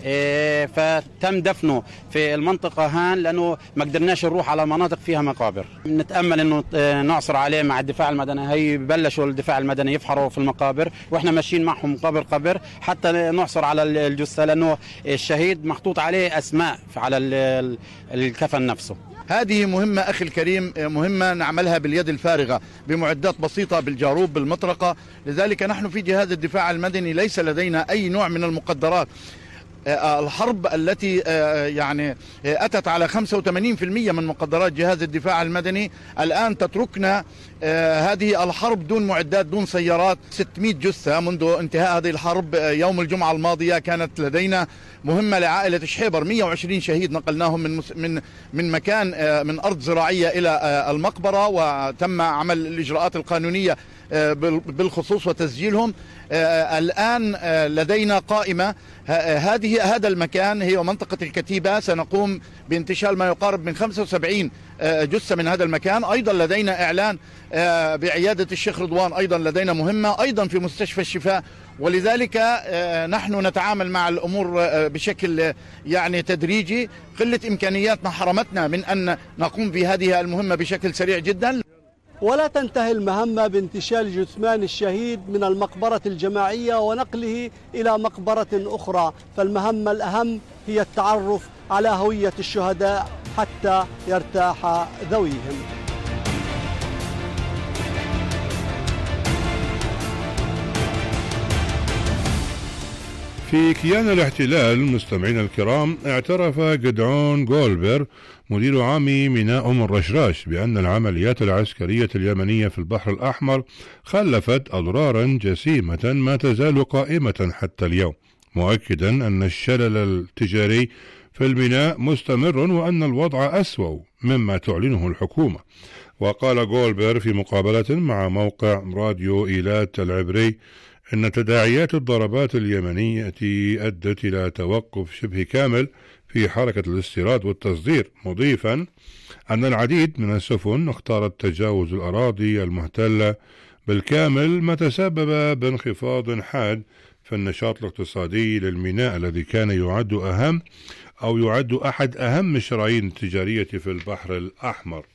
فتم دفنه في المنطقة هان لأنه ما قدرناش نروح على مناطق فيها مقابر. نتأمل أنه نعصر عليه مع الدفاع المدني. هي بلشوا الدفاع المدني يفحروا في المقابر وإحنا ماشيين معهم قبر حتى نعصر على الجثة، لأنه الشهيد محطوط عليه أسماء على الكفن نفسه. هذه مهمة أخي الكريم، مهمة نعملها باليد الفارغة بمعدات بسيطة بالجاروب بالمطرقة. لذلك نحن في جهاز الدفاع المدني ليس لدينا أي نوع من المقدرات. الحرب التي يعني أتت على 85% من مقدرات جهاز الدفاع المدني الآن تتركنا هذه الحرب دون معدات دون سيارات. 600 جثة منذ انتهاء هذه الحرب. يوم الجمعة الماضية كانت لدينا مهمة لعائلة شحيبر، 120 شهيد نقلناهم من مكان من أرض زراعية إلى المقبرة، وتم عمل الإجراءات القانونية بالخصوص وتسجيلهم. الآن لدينا قائمة. هذا المكان هي منطقة الكتيبة، سنقوم بانتشال ما يقارب من 75 جثة من هذا المكان. أيضا لدينا إعلان بعيادة الشيخ رضوان، أيضا لدينا مهمة أيضا في مستشفى الشفاء. ولذلك نحن نتعامل مع الأمور بشكل يعني تدريجي. قلة إمكانياتنا حرمتنا من أن نقوم بهذه المهمة بشكل سريع جدا. ولا تنتهي المهمة بانتشال جثمان الشهيد من المقبرة الجماعية ونقله إلى مقبرة أخرى، فالمهمة الأهم هي التعرف على هوية الشهداء حتى يرتاح ذويهم. في كيان الاحتلال مستمعين الكرام، اعترف جدعون جولبر مدير عام ميناء أم الرشراش بأن العمليات العسكرية اليمنية في البحر الأحمر خلفت أضرارا جسيمة ما تزال قائمة حتى اليوم، مؤكدا أن الشلل التجاري في الميناء مستمر وأن الوضع أسوأ مما تعلنه الحكومة. وقال جولبر في مقابلة مع موقع راديو إيلات العبري أن تداعيات الضربات اليمنية أدت إلى توقف شبه كامل في حركة الاستيراد والتصدير، مضيفا أن العديد من السفن اختارت تجاوز الأراضي المحتلة بالكامل، ما تسبب بانخفاض حاد في النشاط الاقتصادي للميناء الذي كان يعد أهم أو يعد أحد أهم الشرايين التجارية في البحر الأحمر.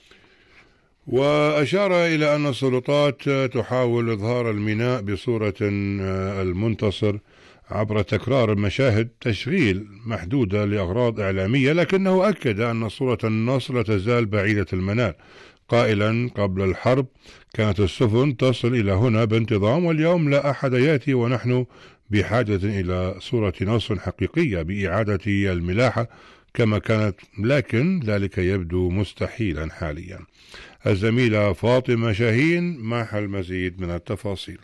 وأشار إلى أن السلطات تحاول إظهار الميناء بصورة المنتصر عبر تكرار مشاهد تشغيل محدودة لأغراض إعلامية، لكنه أكد أن صورة النصر لا تزال بعيدة المنال، قائلا: قبل الحرب كانت السفن تصل إلى هنا بانتظام، واليوم لا أحد يأتي، ونحن بحاجة إلى صورة نصر حقيقية بإعادة الملاحة كما كانت، لكن ذلك يبدو مستحيلا حاليا. الزميلة فاطمة شاهين معها المزيد من التفاصيل.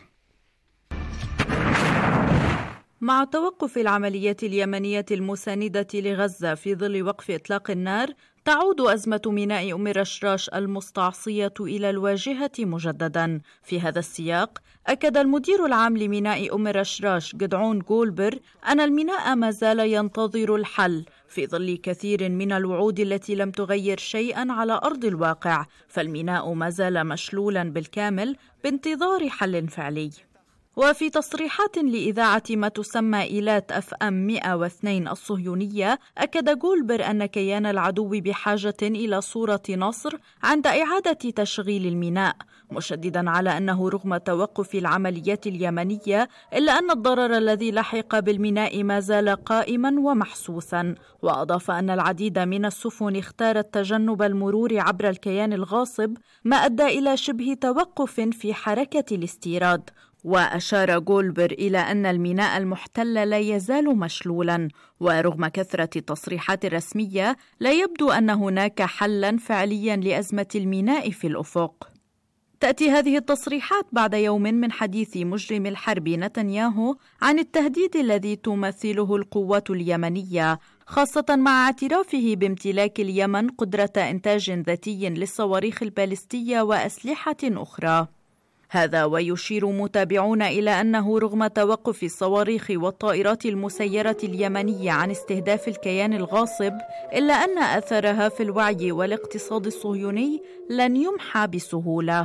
مع توقف العمليات اليمنية المساندة لغزة في ظل وقف إطلاق النار، تعود أزمة ميناء أم رشراش المستعصية إلى الواجهة مجددا. في هذا السياق أكد المدير العام لميناء أم رشراش جدعون جولبر أن الميناء ما زال ينتظر الحل في ظل كثير من الوعود التي لم تغير شيئا على أرض الواقع، فالميناء ما زال مشلولا بالكامل بانتظار حل فعلي. وفي تصريحات لإذاعة ما تسمى إيلات FM 102 الصهيونية، أكد جولبر أن كيان العدو بحاجة إلى صورة نصر عند إعادة تشغيل الميناء، مشددا على أنه رغم توقف العمليات اليمنية إلا أن الضرر الذي لحق بالميناء ما زال قائما ومحسوسا. وأضاف أن العديد من السفن اختارت تجنب المرور عبر الكيان الغاصب، ما أدى إلى شبه توقف في حركة الاستيراد. وأشار جولبر إلى أن الميناء المحتل لا يزال مشلولا، ورغم كثرة التصريحات الرسمية لا يبدو أن هناك حلا فعليا لأزمة الميناء في الأفق. تأتي هذه التصريحات بعد يوم من حديث مجرم الحرب نتنياهو عن التهديد الذي تمثله القوات اليمنية، خاصة مع اعترافه بامتلاك اليمن قدرة إنتاج ذاتي للصواريخ البالستية وأسلحة أخرى. هذا ويشير متابعون إلى أنه رغم توقف الصواريخ والطائرات المسيرة اليمنية عن استهداف الكيان الغاصب، إلا أن أثرها في الوعي والاقتصاد الصهيوني لن يمحى بسهولة.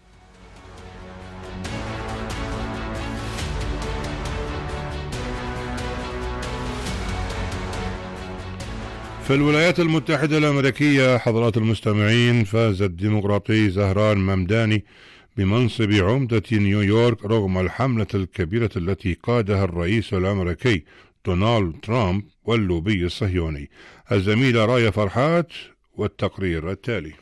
في الولايات المتحدة الأمريكية حضرات المستمعين، فاز الديمقراطي زهران ممداني بمنصب عمدة نيويورك رغم الحملة الكبيرة التي قادها الرئيس الأمريكي دونالد ترامب واللوبي الصهيوني. الزميلة راية فرحات والتقرير التالي.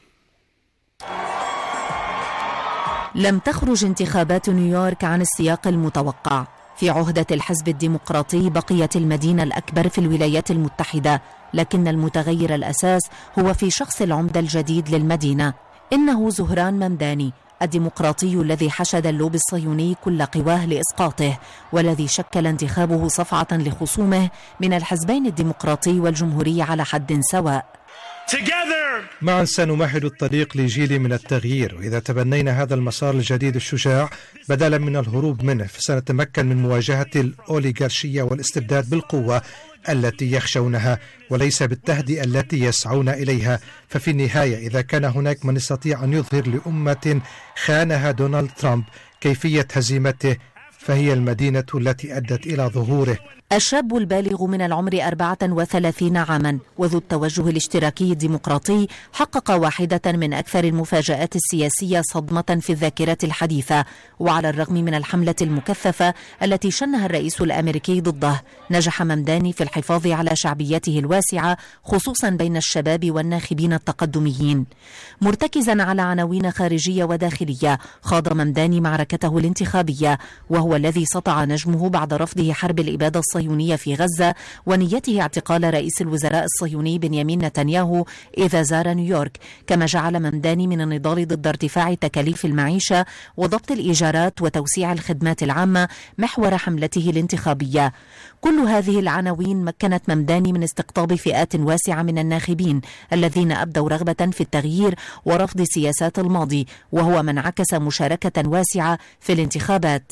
لم تخرج انتخابات نيويورك عن السياق المتوقع. في عهدة الحزب الديمقراطي بقيت المدينة الأكبر في الولايات المتحدة، لكن المتغير الأساس هو في شخص العمدة الجديد للمدينة. إنه زهران ممداني، الديمقراطي الذي حشد اللوبي الصهيوني كل قواه لإسقاطه، والذي شكل انتخابه صفعة لخصومه من الحزبين الديمقراطي والجمهوري على حد سواء. معا سنمهد الطريق لجيل من التغيير، وإذا تبنينا هذا المسار الجديد الشجاع بدلا من الهروب منه فسنتمكن من مواجهة الأوليغارشية والاستبداد بالقوة التي يخشونها وليس بالتهدئة التي يسعون إليها. ففي النهاية إذا كان هناك من يستطيع أن يظهر لأمة خانها دونالد ترامب كيفية هزيمته فهي المدينة التي أدت إلى ظهوره. الشاب البالغ من العمر 34 عاما وذو التوجه الاشتراكي الديمقراطي حقق واحدة من أكثر المفاجآت السياسية صدمة في الذاكرة الحديثة، وعلى الرغم من الحملة المكثفة التي شنها الرئيس الأمريكي ضده، نجح ممداني في الحفاظ على شعبيته الواسعة خصوصا بين الشباب والناخبين التقدميين. مرتكزا على عناوين خارجية وداخلية، خاض ممداني معركته الانتخابية، وهو الذي سطع نجمه بعد رفضه حرب الإبادة الصهيونية في غزة ونيته اعتقال رئيس الوزراء الصهيوني بنيامين نتنياهو إذا زار نيويورك، كما جعل ممداني من النضال ضد ارتفاع تكاليف المعيشة وضبط الإيجارات وتوسيع الخدمات العامة محور حملته الانتخابية. كل هذه العناوين مكنت ممداني من استقطاب فئات واسعة من الناخبين الذين أبدوا رغبة في التغيير ورفض سياسات الماضي، وهو من عكس مشاركة واسعة في الانتخابات.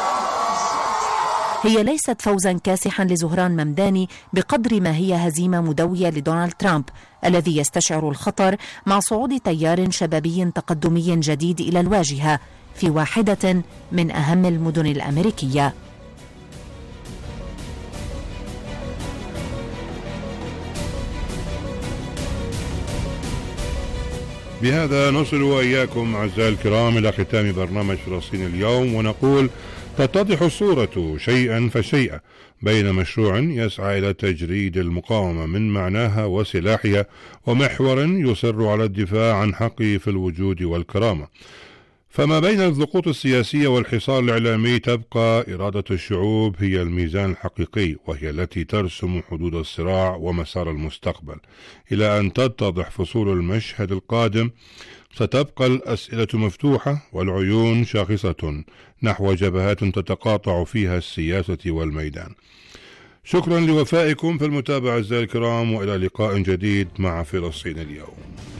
هي ليست فوزا كاسحا لزهران ممداني بقدر ما هي هزيمة مدوية لدونالد ترامب الذي يستشعر الخطر مع صعود تيار شبابي تقدمي جديد إلى الواجهة في واحدة من أهم المدن الأمريكية. بهذا نصل وإياكم أعزائي الكرام إلى ختام برنامج فلسطين اليوم، ونقول تتضح الصورة شيئا فشيئا بين مشروع يسعى إلى تجريد المقاومة من معناها وسلاحها، ومحور يصر على الدفاع عن حقه في الوجود والكرامة. فما بين الضغوط السياسية والحصار الإعلامي تبقى إرادة الشعوب هي الميزان الحقيقي، وهي التي ترسم حدود الصراع ومسار المستقبل. إلى أن تتضح فصول المشهد القادم ستبقى الأسئلة مفتوحة والعيون شاخصة نحو جبهات تتقاطع فيها السياسة والميدان. شكرا لوفائكم في المتابعة أعزائي الكرام، وإلى لقاء جديد مع فلسطين اليوم.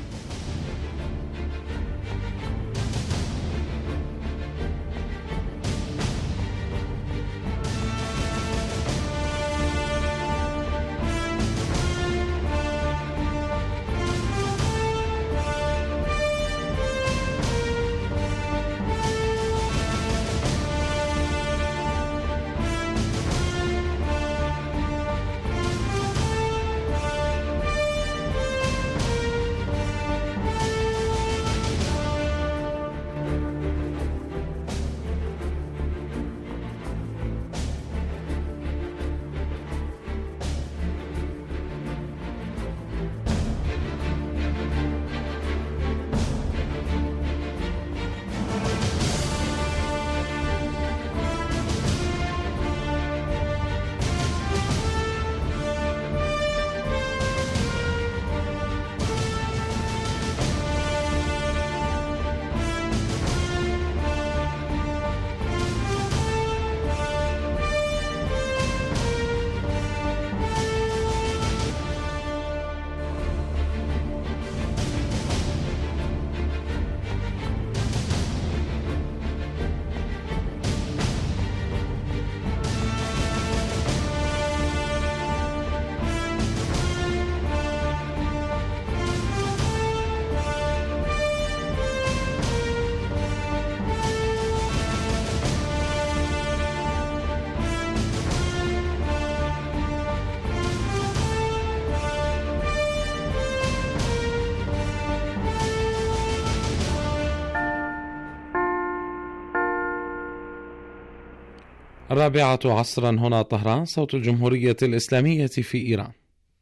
الرابعة عصرا هنا طهران، صوت الجمهورية الإسلامية في إيران.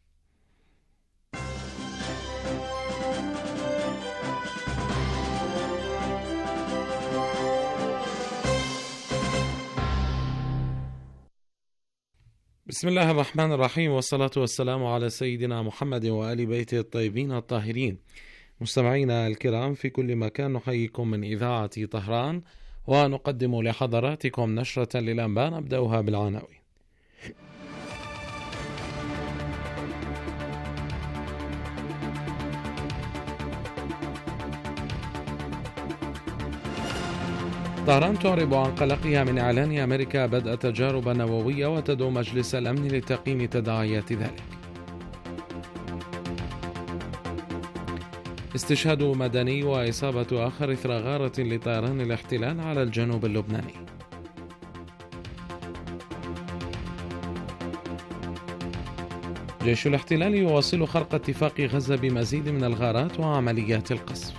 بسم الله الرحمن الرحيم، والصلاة والسلام على سيدنا محمد وآل بيته الطيبين الطاهرين. مستمعينا الكرام في كل مكان، نحييكم من إذاعة طهران ونقدم لحضراتكم نشرة للأنباء نبدأها بالعناوين. طهران تعرب عن قلقها من إعلان أمريكا بدء تجارب نووية، وتدعو مجلس الأمن لتقييم تداعيات ذلك. استشهاد مدني وإصابة آخر إثر غارة لطيران الاحتلال على الجنوب اللبناني. جيش الاحتلال يواصل خرق اتفاق غزة بمزيد من الغارات وعمليات القصف.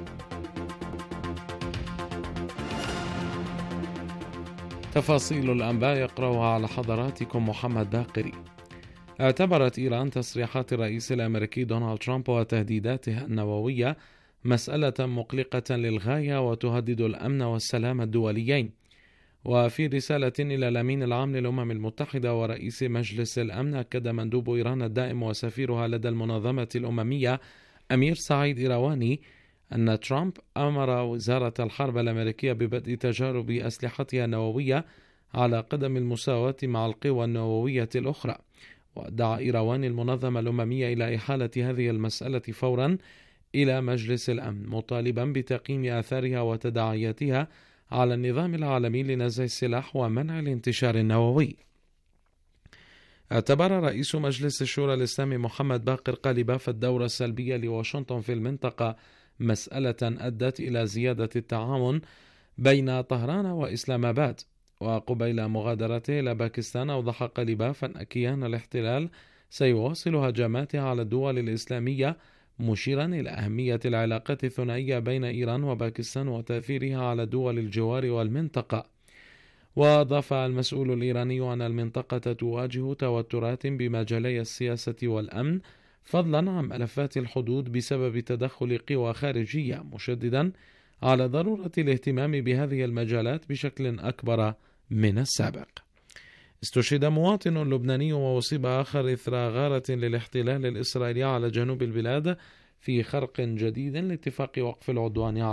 تفاصيل الأنباء يقرأها على حضراتكم محمد باقري. اعتبرت إيران تصريحات الرئيس الأمريكي دونالد ترامب وتهديداته النووية مسألة مقلقة للغاية وتهدد الأمن والسلام الدوليين. وفي رسالة إلى الأمين العام للأمم المتحدة ورئيس مجلس الأمن، أكد مندوب إيران الدائم وسفيرها لدى المنظمة الأممية أمير سعيد إيرواني أن ترامب أمر وزارة الحرب الأمريكية ببدء تجارب أسلحتها النووية على قدم المساواة مع القوى النووية الأخرى. ودعا إيرواني المنظمة الأممية إلى إحالة هذه المسألة فورا إلى مجلس الأمن، مطالبا بتقييم آثارها وتداعياتها على النظام العالمي لنزع السلاح ومنع الانتشار النووي. اعتبر رئيس مجلس الشورى الإسلامي محمد باقر قالباف الدورة السلبية لواشنطن في المنطقة مسألة أدت إلى زيادة التعاون بين طهران وإسلام آباد. وقبيل مغادرته إلى باكستان، أوضح قالباف أن كيان الاحتلال سيواصل هجماته على الدول الإسلامية مشيرا إلى أهمية العلاقات الثنائية بين إيران وباكستان وتأثيرها على دول الجوار والمنطقة. وأضاف المسؤول الإيراني أن المنطقة تواجه توترات بمجالي السياسة والأمن فضلا عن ملفات الحدود بسبب تدخل قوى خارجية، مشددا على ضرورة الاهتمام بهذه المجالات بشكل أكبر من السابق. استشهد مواطن لبناني وأصيب آخر إثر غارة للاحتلال الإسرائيلي على جنوب البلاد في خرق جديد لاتفاق وقف العدوان